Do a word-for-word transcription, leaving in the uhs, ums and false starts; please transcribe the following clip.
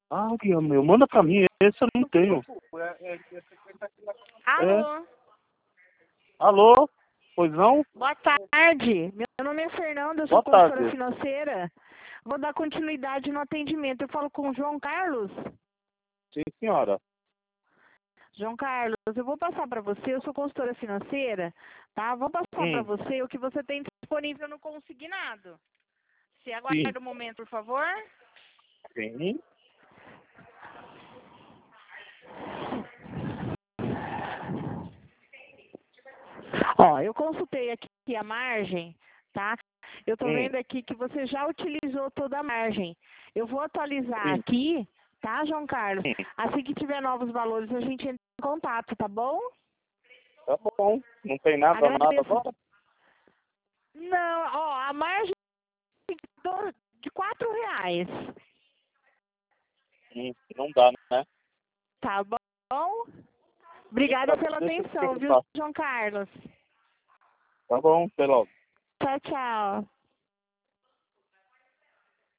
Ah, Guilherme, meu, manda pra mim, esse eu não tenho. Alô? É. Alô? Pois não? Boa tarde. Meu nome é Fernanda, eu sou Boa consultora tarde. financeira. Vou dar continuidade no atendimento. Eu falo com o João Carlos. Sim, senhora. João Carlos, eu vou passar para você, eu sou consultora financeira, tá? Vou passar para Hum, você o que você tem disponível no consignado. Você sim. aguarda um momento, por favor? Sim. Ó, eu consultei aqui a margem, tá? Eu tô Hum, vendo aqui que você já utilizou toda a margem. Eu vou atualizar sim. aqui, tá, João Carlos? Hum, Assim que tiver novos valores, a gente entra em contato, tá bom? tá bom. Não tem nada, nada Agradeço. agora? Não, ó, a margem do- de quatro reais, Hum, não dá, né? tá bom? Deixa, Obrigada pela deixa eu te atenção, viu, perguntar. João Carlos? Tá bom, até logo. Tchau, tchau.